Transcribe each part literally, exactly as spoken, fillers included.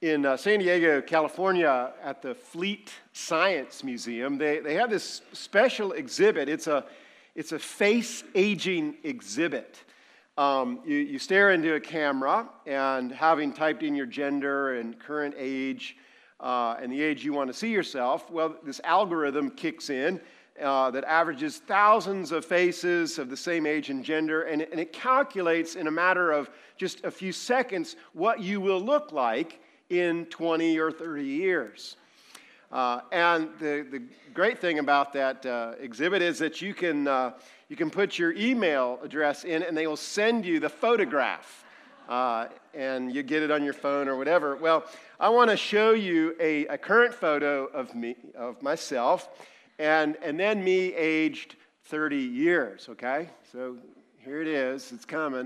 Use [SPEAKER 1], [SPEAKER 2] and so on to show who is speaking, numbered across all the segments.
[SPEAKER 1] In uh, San Diego, California, at the Fleet Science Museum, they, they have this special exhibit. It's a, it's a face aging exhibit. Um, you, you stare into a camera, and having typed in your gender and current age uh, and the age you want to see yourself, well, this algorithm kicks in uh, that averages thousands of faces of the same age and gender, and it, and it calculates in a matter of just a few seconds what you will look like in twenty or thirty years. Uh, and the, the great thing about that uh, exhibit is that you can, uh, you can put your email address in, and they will send you the photograph, uh, and you get it on your phone or whatever. Well, I want to show you a, a current photo of me, of myself, and, and then me aged thirty years, okay? So here it is. It's coming.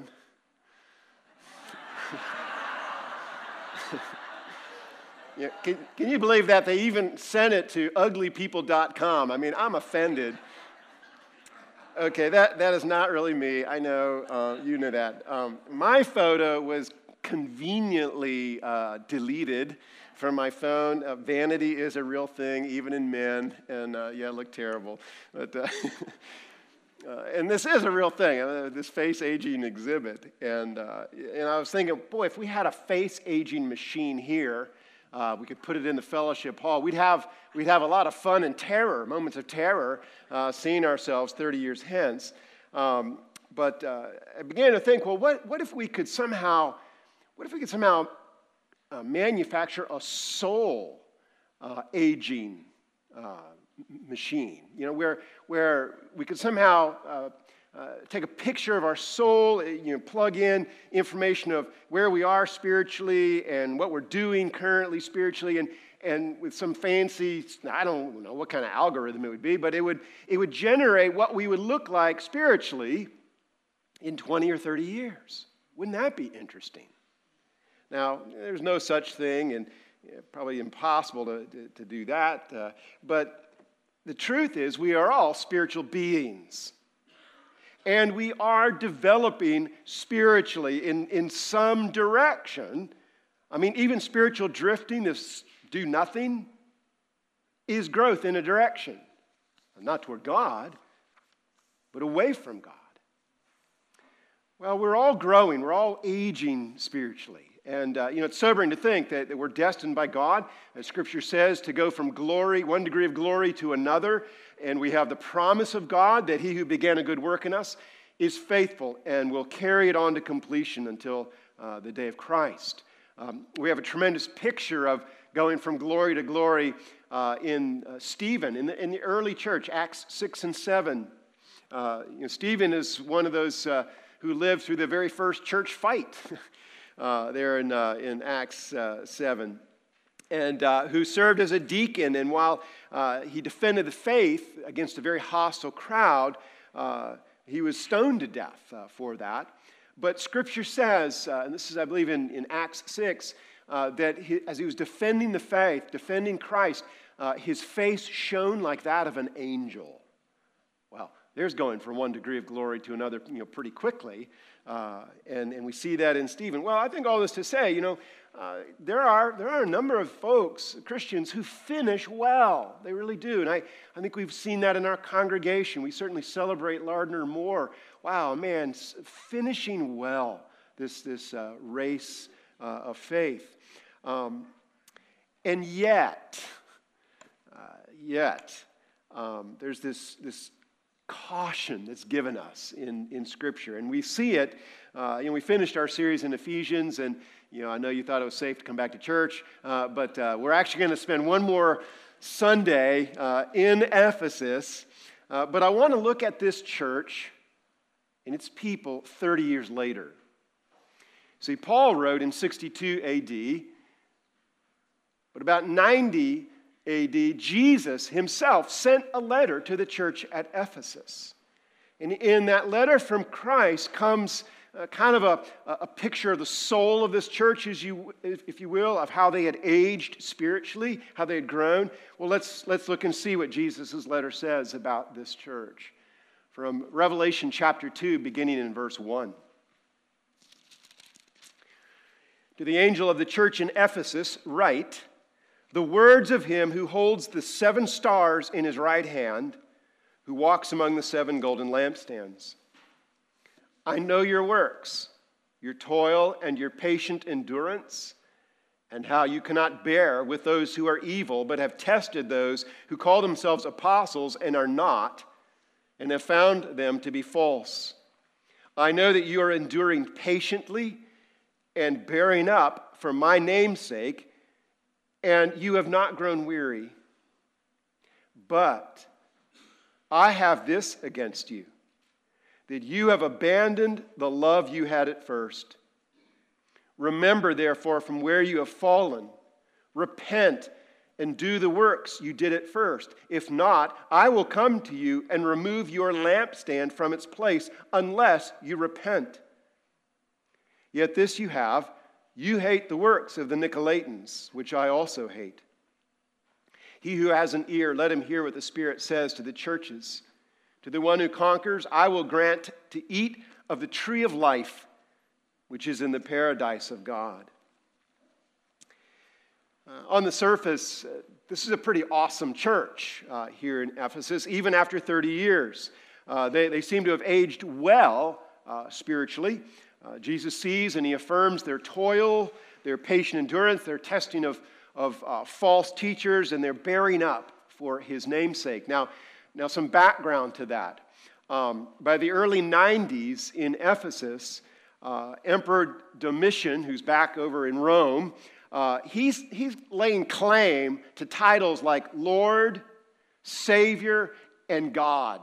[SPEAKER 1] Yeah, can, can you believe that they even sent it to ugly people dot com? I mean, I'm offended. Okay, that, that is not really me. I know, uh, you know that. Um, my photo was conveniently uh, deleted from my phone. Uh, vanity is a real thing, even in men, and uh, yeah, I look terrible. But uh, uh, and this is a real thing, uh, this face aging exhibit. And uh, and I was thinking, boy, if we had a face aging machine here, Uh, we could put it in the fellowship hall. We'd have we'd have a lot of fun and terror, moments of terror, uh, seeing ourselves thirty years hence. Um, but uh, I began to think, well, what what if we could somehow, what if we could somehow uh, manufacture a soul uh, aging uh, machine? You know, where where we could somehow Uh, Uh, take a picture of our soul, you know, plug in information of where we are spiritually and what we're doing currently spiritually, and, and with some fancy, I don't know what kind of algorithm it would be, but it would, it would generate what we would look like spiritually in twenty or thirty years. Wouldn't that be interesting? Now, there's no such thing, and yeah, probably impossible to, to, to do that, uh, but the truth is we are all spiritual beings. And we are developing spiritually in, in some direction. I mean, even spiritual drifting, this do nothing, is growth in a direction. Not toward God, but away from God. Well, we're all growing. We're all aging spiritually. And, uh, you know, it's sobering to think that, that we're destined by God, as Scripture says, to go from glory, one degree of glory to another. And we have the promise of God that he who began a good work in us is faithful and will carry it on to completion until uh, the day of Christ. Um, we have a tremendous picture of going from glory to glory uh, in uh, Stephen, in the, in the early church, Acts six and seven. Uh, you know, Stephen is one of those uh, who lived through the very first church fight. Uh, there in, uh, in Acts uh, seven, and uh, who served as a deacon. And while uh, he defended the faith against a very hostile crowd, uh, he was stoned to death uh, for that. But Scripture says, uh, and this is, I believe, in, in Acts six, uh, that he, as he was defending the faith, defending Christ, uh, his face shone like that of an angel. Well, there's going from one degree of glory to another, you know, pretty quickly. Uh, and, and we see that in Stephen. Well, I think all this to say, you know, uh, there are there are a number of folks, Christians, who finish well. They really do. And I, I think we've seen that in our congregation. We certainly celebrate Lardner more. Wow, man, finishing well, this, this uh, race uh, of faith. Um, and yet, uh, yet, um, there's this this caution that's given us in, in Scripture. And we see it, uh, you know, we finished our series in Ephesians, and, you know, I know you thought it was safe to come back to church, uh, but uh, we're actually going to spend one more Sunday uh, in Ephesus. Uh, but I want to look at this church and its people thirty years later. See, Paul wrote in sixty-two A D, but about ninety A D, Jesus himself sent a letter to the church at Ephesus. And in that letter from Christ comes uh, kind of a, a picture of the soul of this church, as you, if you will, of how they had aged spiritually, how they had grown. Well, let's, let's look and see what Jesus' letter says about this church. From Revelation chapter two, beginning in verse one. To the angel of the church in Ephesus write, the words of him who holds the seven stars in his right hand, who walks among the seven golden lampstands. I know your works, your toil and your patient endurance, and how you cannot bear with those who are evil, but have tested those who call themselves apostles and are not, and have found them to be false. I know that you are enduring patiently and bearing up for my name's sake, and you have not grown weary. But I have this against you, that you have abandoned the love you had at first. Remember, therefore, from where you have fallen, repent and do the works you did at first. If not, I will come to you and remove your lampstand from its place unless you repent. Yet this you have, you hate the works of the Nicolaitans, which I also hate. He who has an ear, let him hear what the Spirit says to the churches. To the one who conquers, I will grant to eat of the tree of life, which is in the paradise of God. Uh, on the surface, uh, this is a pretty awesome church uh, here in Ephesus, even after thirty years. Uh, they, they seem to have aged well uh, spiritually. Uh, Jesus sees and he affirms their toil, their patient endurance, their testing of, of uh, false teachers, and their bearing up for his namesake. Now, now some background to that. Um, by the early nineties in Ephesus, uh, Emperor Domitian, who's back over in Rome, uh, he's, he's laying claim to titles like Lord, Savior, and God.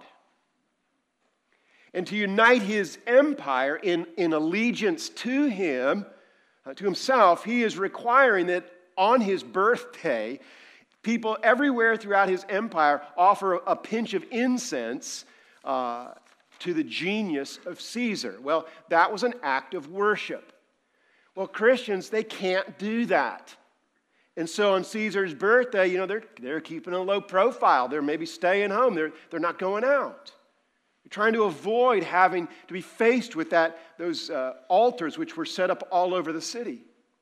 [SPEAKER 1] And to unite his empire in, in allegiance to him, uh, to himself, he is requiring that on his birthday, people everywhere throughout his empire offer a pinch of incense uh, to the genius of Caesar. Well, that was an act of worship. Well, Christians, they can't do that. And so on Caesar's birthday, you know, they're, they're keeping a low profile. They're maybe staying home. They're, they're not going out. They're trying to avoid having to be faced with that, those uh, altars which were set up all over the city.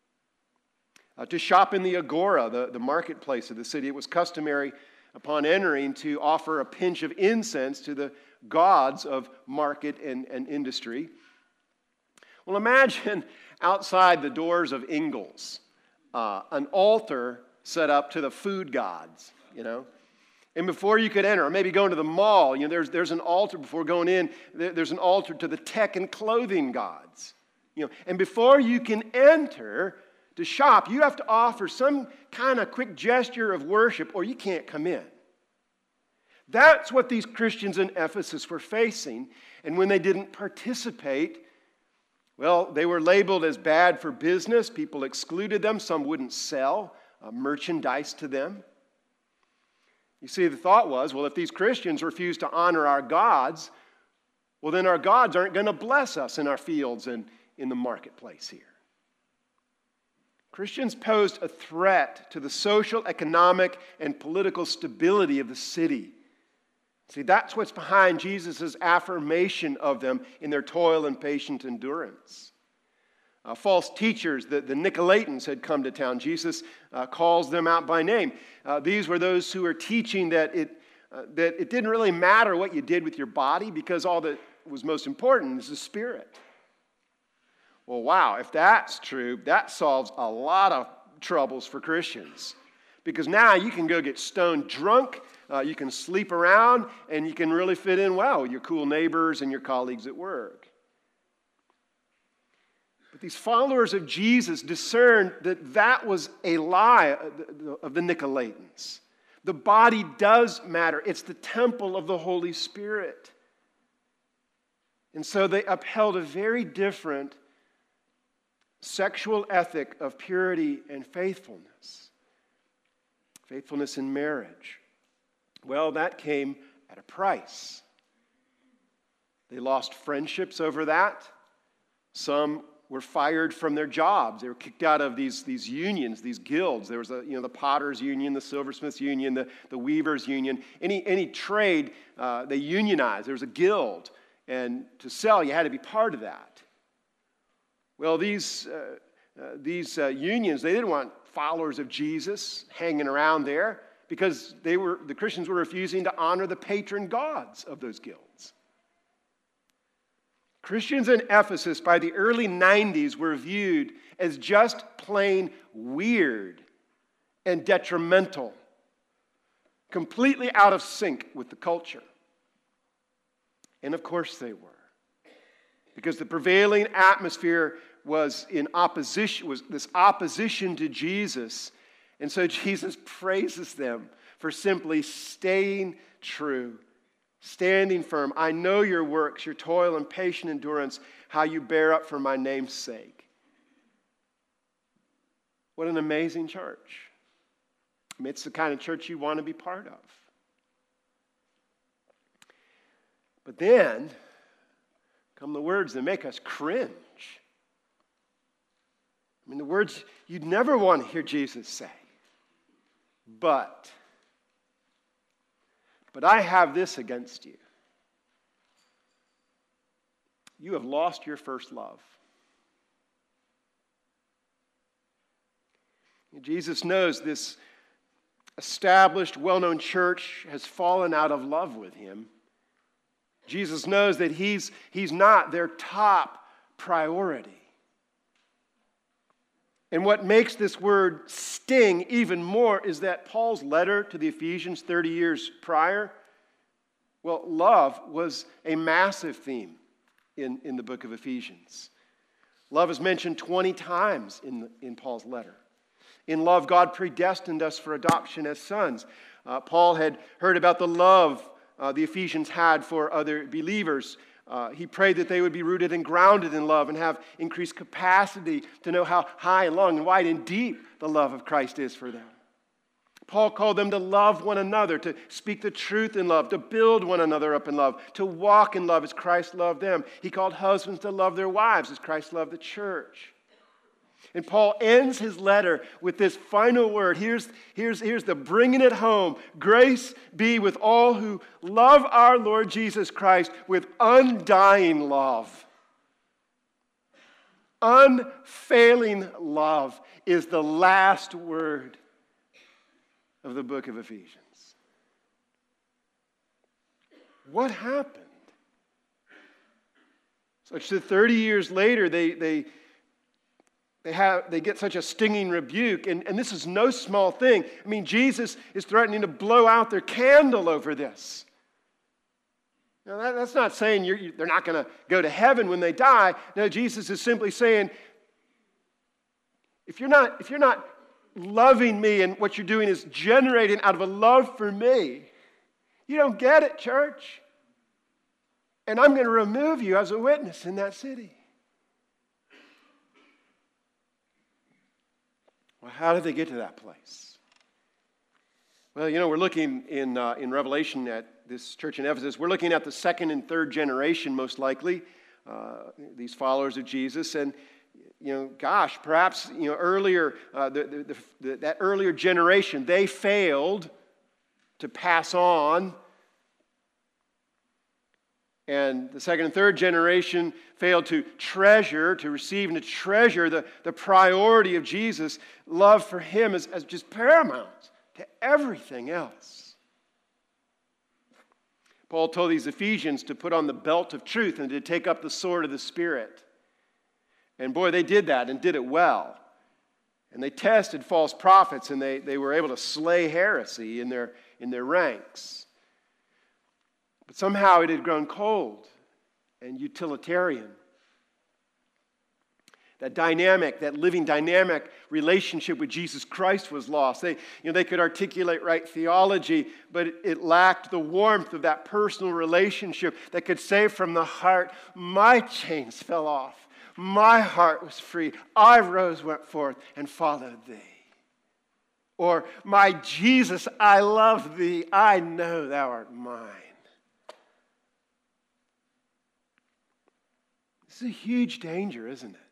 [SPEAKER 1] Uh, to shop in the agora, the, the marketplace of the city, it was customary upon entering to offer a pinch of incense to the gods of market and, and industry. Well, imagine outside the doors of Ingles, uh, an altar set up to the food gods, you know. And before you could enter, or maybe going to the mall, you know, there's, there's an altar before going in. There, there's an altar to the tech and clothing gods. You know, and before you can enter to shop, you have to offer some kind of quick gesture of worship, or you can't come in. That's what these Christians in Ephesus were facing. And when they didn't participate, well, they were labeled as bad for business. People excluded them. Some wouldn't sell uh, merchandise to them. You see, the thought was, well, if these Christians refuse to honor our gods, well, then our gods aren't going to bless us in our fields and in the marketplace here. Christians posed a threat to the social, economic, and political stability of the city. See, that's what's behind Jesus' affirmation of them in their toil and patient endurance. Uh, false teachers, the, the Nicolaitans, had come to town. Jesus uh, calls them out by name. Uh, these were those who were teaching that it, uh, that it didn't really matter what you did with your body because all that was most important is the spirit. Well, wow, if that's true, that solves a lot of troubles for Christians. Because now you can go get stone drunk, uh, you can sleep around, and you can really fit in well with your cool neighbors and your colleagues at work. But these followers of Jesus discerned that that was a lie of the Nicolaitans. The body does matter. It's the temple of the Holy Spirit. And so they upheld a very different sexual ethic of purity and faithfulness. Faithfulness in marriage. Well, that came at a price. They lost friendships over that. Some were fired from their jobs. They were kicked out of these, these unions, these guilds. There was a, you know, the Potters Union, the Silversmiths Union, the, the Weavers Union. Any, any trade, uh, they unionized. There was a guild. And to sell, you had to be part of that. Well, these, uh, Uh, these uh, unions, they didn't want followers of Jesus hanging around there because they were, the Christians were refusing to honor the patron gods of those guilds. Christians in Ephesus by the early nineties were viewed as just plain weird and detrimental, completely out of sync with the culture. And of course they were, because the prevailing atmosphere was in opposition, was this opposition to Jesus. And so Jesus praises them for simply staying true, standing firm. I know your works, your toil and patient endurance, how you bear up for my name's sake. What an amazing church. I mean, it's the kind of church you want to be part of. But then come the words that make us cringe. I mean, the words you'd never want to hear Jesus say. But, but I have this against you. You have lost your first love. Jesus knows this established, well-known church has fallen out of love with him. Jesus knows that he's, he's not their top priority. And what makes this word sting even more is that Paul's letter to the Ephesians thirty years prior, well, love was a massive theme in, in the book of Ephesians. Love is mentioned twenty times in, the, in Paul's letter. In love, God predestined us for adoption as sons. Uh, Paul had heard about the love uh, the Ephesians had for other believers. Uh, he prayed that they would be rooted and grounded in love and have increased capacity to know how high and long and wide and deep the love of Christ is for them. Paul called them to love one another, to speak the truth in love, to build one another up in love, to walk in love as Christ loved them. He called husbands to love their wives as Christ loved the church. And Paul ends his letter with this final word. Here's, here's, here's the bringing it home. Grace be with all who love our Lord Jesus Christ with undying love. Unfailing love is the last word of the book of Ephesians. What happened? So thirty years later, they... they They have they get such a stinging rebuke, and, and this is no small thing. I mean, Jesus is threatening to blow out their candle over this. Now, that, that's not saying you're, you, they're not going to go to heaven when they die. No, Jesus is simply saying, if you're not if you're not loving me and what you're doing is generating out of a love for me, you don't get it, church. And I'm going to remove you as a witness in that city. Well, how did they get to that place? Well, you know, we're looking in uh, in Revelation at this church in Ephesus. We're looking at the second and third generation, most likely, uh, these followers of Jesus. And, you know, gosh, perhaps, you know, earlier, uh, the, the, the, that earlier generation, they failed to pass on. And the second and third generation failed to treasure, to receive and to treasure the, the priority of Jesus. Love for him as, as just paramount to everything else. Paul told these Ephesians to put on the belt of truth and to take up the sword of the Spirit. And boy, they did that and did it well. And they tested false prophets, and they, they were able to slay heresy in their, in their ranks. But somehow it had grown cold and utilitarian. That dynamic, that living dynamic relationship with Jesus Christ was lost. They, you know, they could articulate right theology, but it, it lacked the warmth of that personal relationship that could say from the heart, my chains fell off. My heart was free. I rose, went forth, and followed thee. Or, my Jesus, I love thee. I know thou art mine. This is a huge danger, isn't it?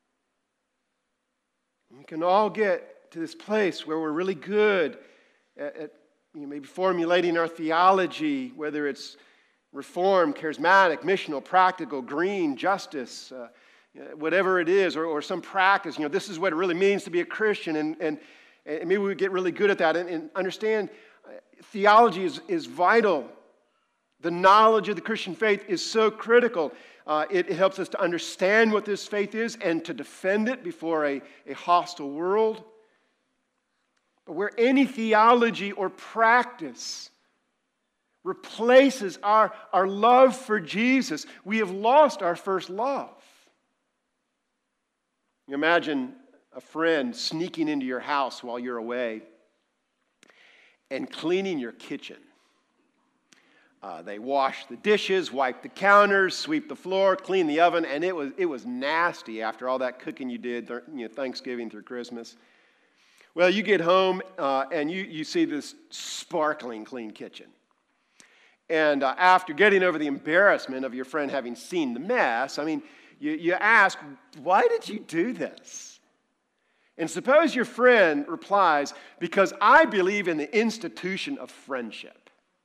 [SPEAKER 1] We can all get to this place where we're really good at, at you know, maybe formulating our theology, whether it's Reformed, charismatic, missional, practical, green, justice, uh, whatever it is, or, or some practice. You know, this is what it really means to be a Christian, and, and, and maybe we get really good at that and, and understand uh, theology is, is vital. The knowledge of the Christian faith is so critical. Uh, it, it helps us to understand what this faith is and to defend it before a, a hostile world. But where any theology or practice replaces our, our love for Jesus, we have lost our first love. You imagine a friend sneaking into your house while you're away and cleaning your kitchen. Uh, they wash the dishes, wipe the counters, sweep the floor, clean the oven, and it was it was nasty after all that cooking you did, you know, Thanksgiving through Christmas. Well, you get home uh, and you, you see this sparkling clean kitchen. And uh, after getting over the embarrassment of your friend having seen the mess, I mean, you, you ask, why did you do this? And suppose your friend replies, because I believe in the institution of friendship.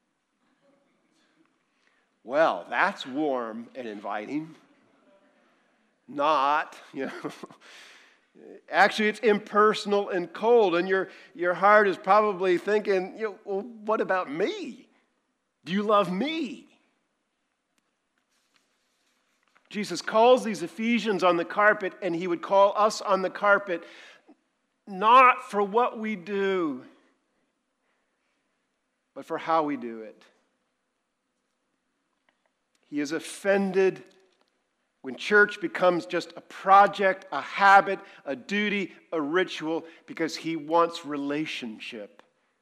[SPEAKER 1] Well, that's warm and inviting. Not, you know. Actually, it's impersonal and cold, and your, your heart is probably thinking, you know, well, what about me? Do you love me? Jesus calls these Ephesians on the carpet, and he would call us on the carpet not for what we do, but for how we do it. He is offended when church becomes just a project, a habit, a duty, a ritual, because he wants relationship.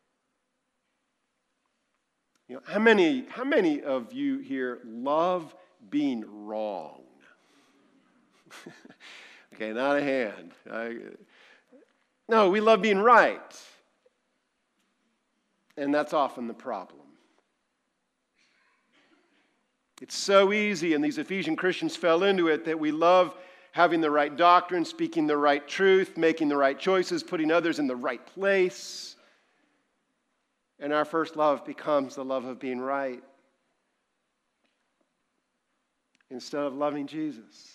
[SPEAKER 1] You know, how many, how many of you here love being wrong? Okay, not a hand. I, no, we love being right. And that's often the problem. It's so easy, and these Ephesian Christians fell into it, that we love having the right doctrine, speaking the right truth, making the right choices, putting others in the right place. And our first love becomes the love of being right instead of loving Jesus.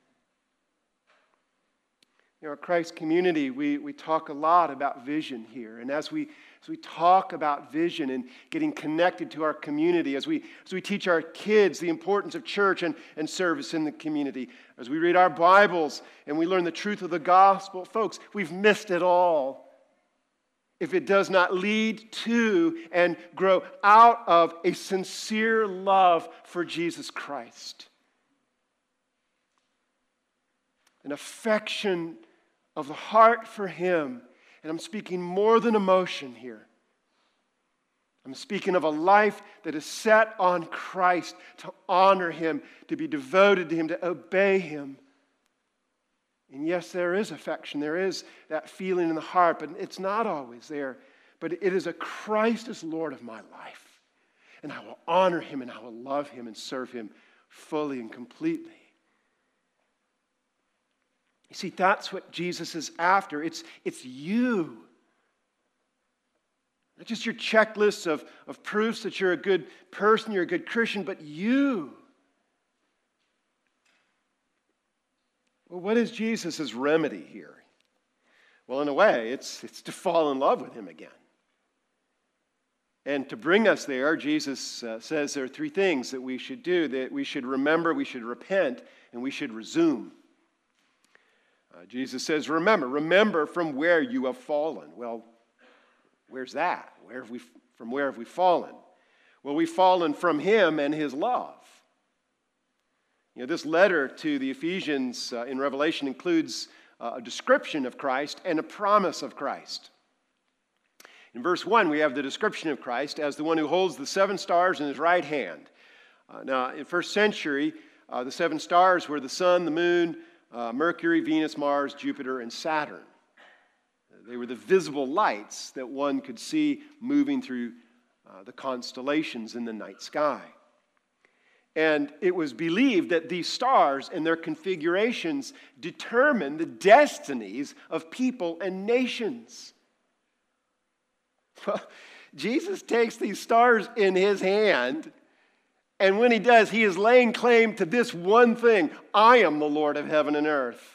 [SPEAKER 1] You know, our Christ community, we, we talk a lot about vision here. And as we as we talk about vision and getting connected to our community, as we as we teach our kids the importance of church and, and service in the community, as we read our Bibles and we learn the truth of the gospel, folks, we've missed it all if it does not lead to and grow out of a sincere love for Jesus Christ. An affection of the heart for him. And I'm speaking more than emotion here. I'm speaking of a life that is set on Christ, to honor him, to be devoted to him, to obey him. And yes, there is affection. There is that feeling in the heart, but it's not always there. But it is a Christ as Lord of my life. And I will honor him, and I will love him and serve him fully and completely. You see, that's what Jesus is after. It's, it's you. Not just your checklists of, of proofs that you're a good person, you're a good Christian, but you. Well, what is Jesus' remedy here? Well, in a way, it's, it's to fall in love with him again. And to bring us there, Jesus uh, says there are three things that we should do, that we should remember, we should repent, and we should resume. Uh, Jesus says, remember, remember from where you have fallen. Well, where's that? Where have we, from where have we fallen? Well, we've fallen from him and his love. You know, this letter to the Ephesians uh, in Revelation includes uh, a description of Christ and a promise of Christ. In verse one, we have the description of Christ as the one who holds the seven stars in his right hand. Uh, now, in first century, uh, the seven stars were the sun, the moon, Uh, Mercury, Venus, Mars, Jupiter, and Saturn. They were the visible lights that one could see moving through uh, the constellations in the night sky. And it was believed that these stars and their configurations determine the destinies of people and nations. Well, Jesus takes these stars in his hand, And when he does, he is laying claim to this one thing: I am the Lord of heaven and earth.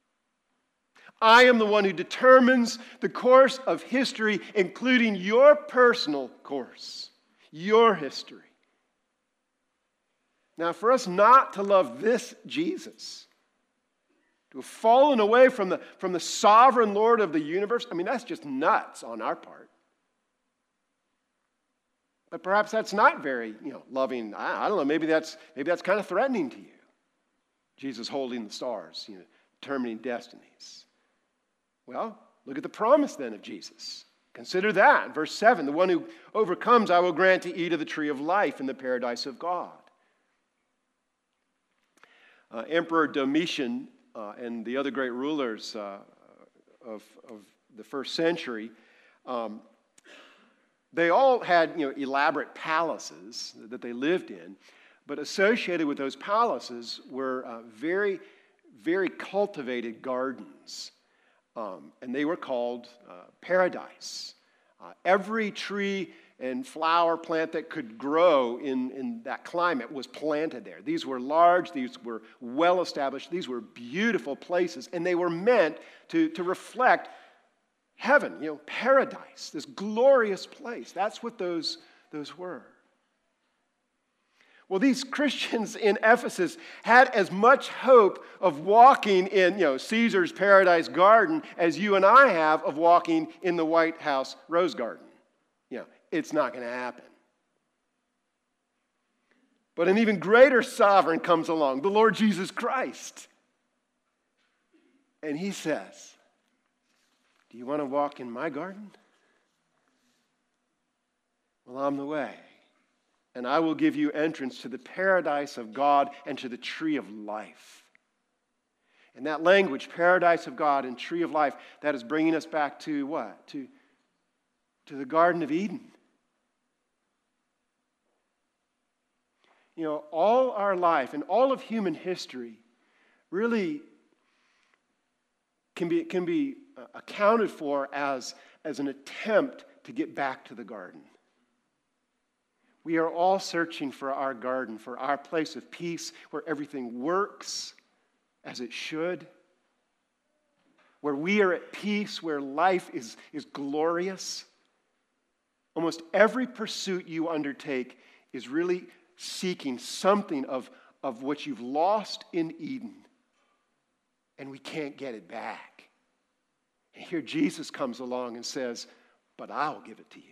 [SPEAKER 1] I am the one who determines the course of history, including your personal course, your history. Now, for us not to love this Jesus, to have fallen away from the, from the sovereign Lord of the universe, I mean, that's just nuts on our part. But perhaps that's not very, you know, loving. I, I don't know, maybe that's, maybe that's kind of threatening to you. Jesus holding the stars, you know, determining destinies. Well, look at the promise then of Jesus. Consider that. Verse seven, the one who overcomes, I will grant to eat of the tree of life in the paradise of God. Uh, Emperor Domitian uh, and the other great rulers uh, of, of the first century, um, they all had, you know, elaborate palaces that they lived in, but associated with those palaces were uh, very, very cultivated gardens. Um, and they were called uh, paradise. Uh, every tree and flower plant that could grow in, in that climate was planted there. These were large, these were well established, these were beautiful places, and they were meant to, to reflect heaven, you know, paradise, this glorious place. That's what those, those were. Well, these Christians in Ephesus had as much hope of walking in, you know, Caesar's paradise garden as you and I have of walking in the White House rose garden. You know, it's not going to happen. But an even greater sovereign comes along, the Lord Jesus Christ. And he says, do you want to walk in my garden? Well, I'm the way. And I will give you entrance to the paradise of God and to the tree of life. And that language, paradise of God and tree of life, that is bringing us back to what? To, to the Garden of Eden. You know, all our life and all of human history really can be, can be accounted for as, as an attempt to get back to the garden. We are all searching for our garden, for our place of peace, where everything works as it should, where we are at peace, where life is, is glorious. Almost every pursuit you undertake is really seeking something of, of what you've lost in Eden, and we can't get it back. And here Jesus comes along and says, but I'll give it to you.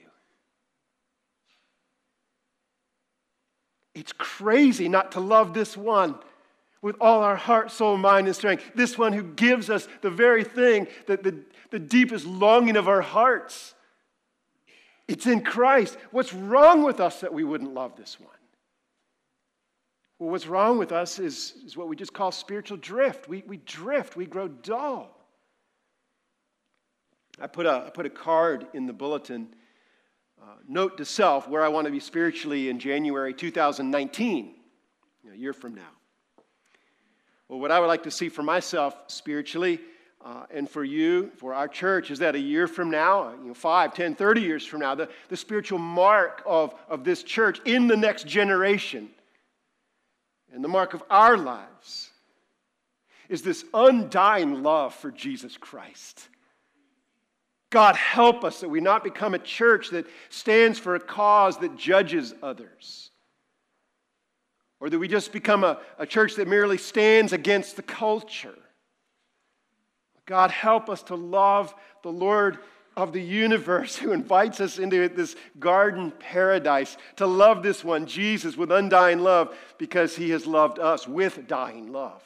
[SPEAKER 1] It's crazy not to love this one with all our heart, soul, mind, and strength. This one who gives us the very thing, that the, the deepest longing of our hearts. It's in Christ. What's wrong with us that we wouldn't love this one? Well, what's wrong with us is, is what we just call spiritual drift. We, we drift. We grow dull. I put a, I put a card in the bulletin. Uh, note to self where I want to be spiritually in January two thousand nineteen, a year from now. Well, what I would like to see for myself spiritually uh, and for you, for our church, is that a year from now, you know, five, ten, thirty years from now, the, the spiritual mark of, of this church in the next generation and the mark of our lives is this undying love for Jesus Christ. God, help us that we not become a church that stands for a cause that judges others. Or that we just become a, a church that merely stands against the culture. God, help us to love the Lord of the universe who invites us into this garden paradise, to love this one, Jesus, with undying love because he has loved us with dying love.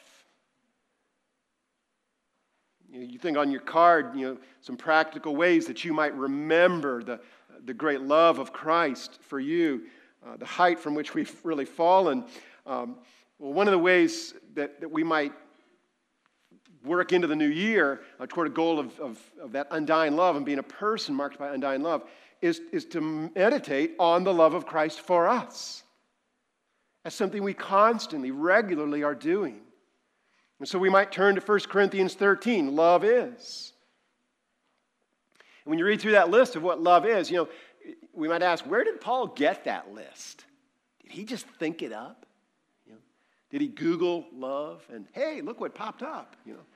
[SPEAKER 1] You think on your card, you know, some practical ways that you might remember the, the great love of Christ for you, uh, the height from which we've really fallen. Um, well, one of the ways that, that we might work into the new year uh, toward a goal of, of, of that undying love and being a person marked by undying love is, is to meditate on the love of Christ for us. That's something we constantly, regularly are doing. And so we might turn to First Corinthians thirteen, love is. And when you read through that list of what love is, you know, we might ask, where did Paul get that list? Did he just think it up? You know, did he Google love and, hey, look what popped up? You know.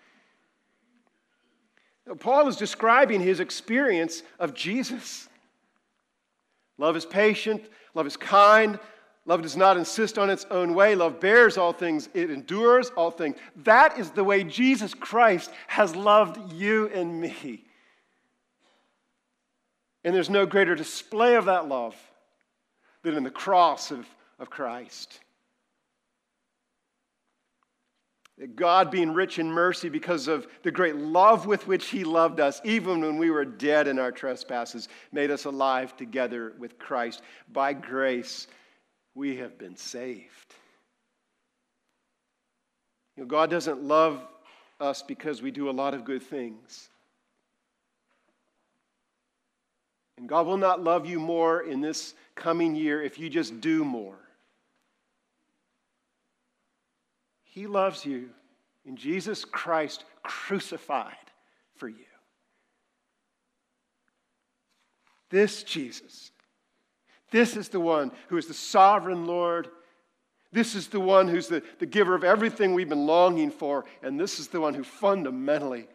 [SPEAKER 1] Now, Paul is describing his experience of Jesus. Love is patient. Love is kind. Love does not insist on its own way. Love bears all things. It endures all things. That is the way Jesus Christ has loved you and me. And there's no greater display of that love than in the cross of, of Christ. That God, being rich in mercy because of the great love with which he loved us, even when we were dead in our trespasses, made us alive together with Christ. By grace, we have been saved. You know, God doesn't love us because we do a lot of good things. And God will not love you more in this coming year if you just do more. He loves you in Jesus Christ crucified for you. This Jesus, this is the one who is the sovereign Lord. This is the one who's the, the giver of everything we've been longing for. And this is the one who fundamentally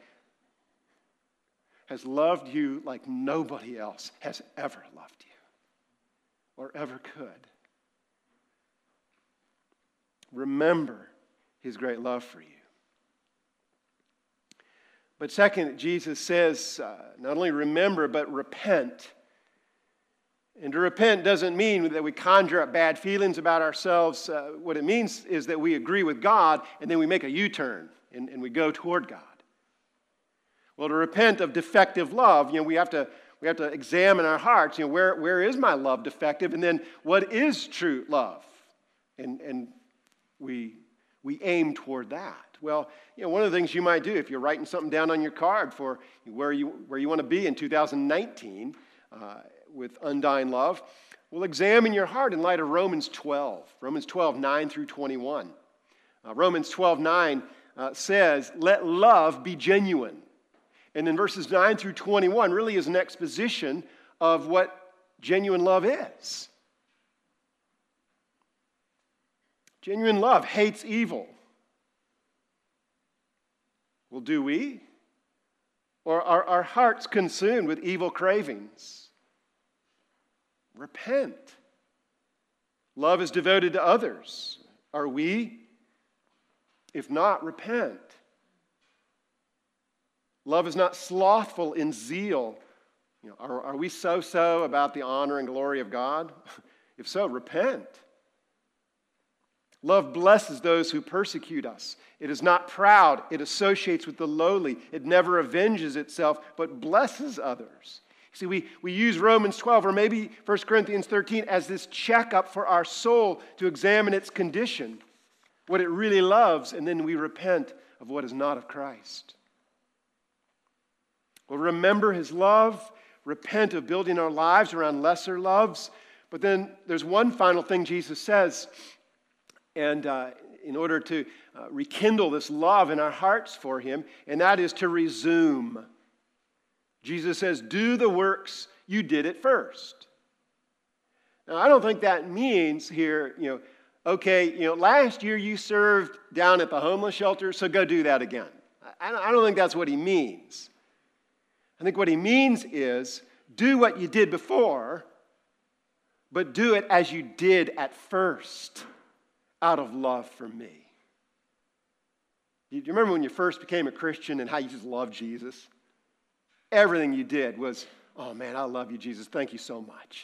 [SPEAKER 1] has loved you like nobody else has ever loved you or ever could. Remember his great love for you. But second, Jesus says, uh, not only remember, but repent. And to repent doesn't mean that we conjure up bad feelings about ourselves. Uh, what it means is that we agree with God and then we make a U-turn and, and we go toward God. Well, to repent of defective love, you know, we have to we have to examine our hearts. You know, where where is my love defective, and then what is true love, and and we we aim toward that. Well, you know, one of the things you might do if you're writing something down on your card for where you where you want to be in two thousand nineteen uh, with undying love, well, examine your heart in light of Romans twelve, Romans twelve nine through twenty-one. Uh, Romans twelve nine uh, says, "Let love be genuine." And then verses nine through twenty-one really is an exposition of what genuine love is. Genuine love hates evil. Well, do we? Or are our hearts consumed with evil cravings? Repent. Love is devoted to others. Are we? If not, repent. Love is not slothful in zeal. You know, are, are we so-so about the honor and glory of God? If so, repent. Love blesses those who persecute us. It is not proud. It associates with the lowly. It never avenges itself, but blesses others. See, we, we use Romans twelve or maybe First Corinthians thirteen as this checkup for our soul to examine its condition, what it really loves, and then we repent of what is not of Christ. Well, remember his love, repent of building our lives around lesser loves. But then there's one final thing Jesus says, and uh, in order to uh, rekindle this love in our hearts for him, and that is to resume. Jesus says, do the works you did at first. Now, I don't think that means here, you know, okay, you know, last year you served down at the homeless shelter, so go do that again. I, I don't think that's what he means. I think what he means is do what you did before, but do it as you did at first, out of love for me. Do you remember when you first became a Christian and how you just loved Jesus? Everything you did was, oh man, I love you, Jesus. Thank you so much.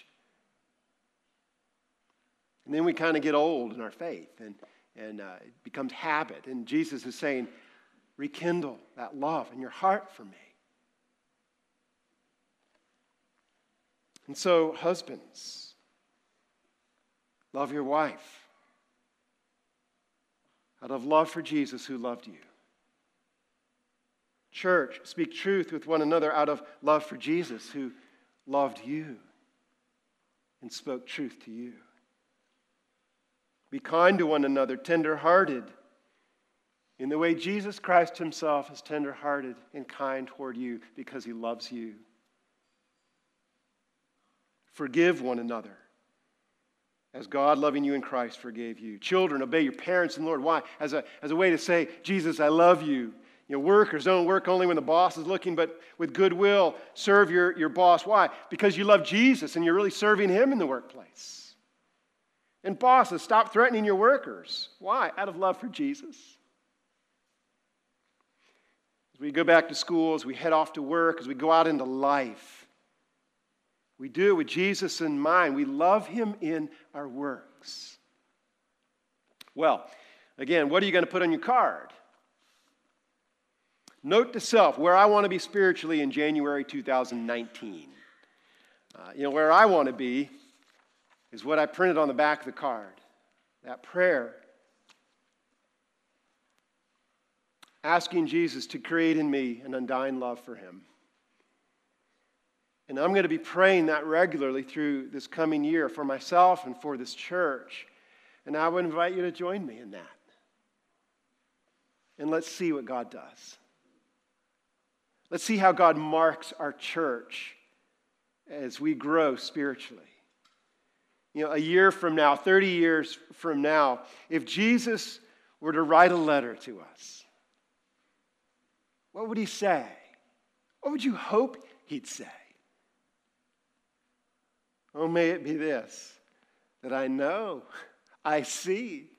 [SPEAKER 1] And then we kind of get old in our faith and, and uh, it becomes habit. And Jesus is saying, rekindle that love in your heart for me. And so, husbands, love your wife out of love for Jesus who loved you. Church, speak truth with one another out of love for Jesus who loved you and spoke truth to you. Be kind to one another, tender-hearted, in the way Jesus Christ himself is tender-hearted and kind toward you because he loves you. Forgive one another as God, loving you in Christ, forgave you. Children, obey your parents in the Lord. Why? As a, as a way to say, Jesus, I love you. You know, workers, don't work only when the boss is looking, but with goodwill, serve your, your boss. Why? Because you love Jesus and you're really serving him in the workplace. And bosses, stop threatening your workers. Why? Out of love for Jesus. As we go back to school, as we head off to work, as we go out into life, we do it with Jesus in mind. We love him in our works. Well, again, what are you going to put on your card? Note to self, where I want to be spiritually in January two thousand nineteen. Uh, you know, where I want to be is what I printed on the back of the card. That prayer. Asking Jesus to create in me an undying love for him. And I'm going to be praying that regularly through this coming year for myself and for this church. And I would invite you to join me in that. And let's see what God does. Let's see how God marks our church as we grow spiritually. You know, a year from now, thirty years from now, if Jesus were to write a letter to us, what would he say? What would you hope he'd say? Oh, may it be this, that I know, I see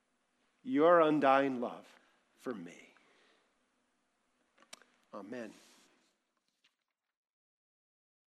[SPEAKER 1] your undying love for me. Amen.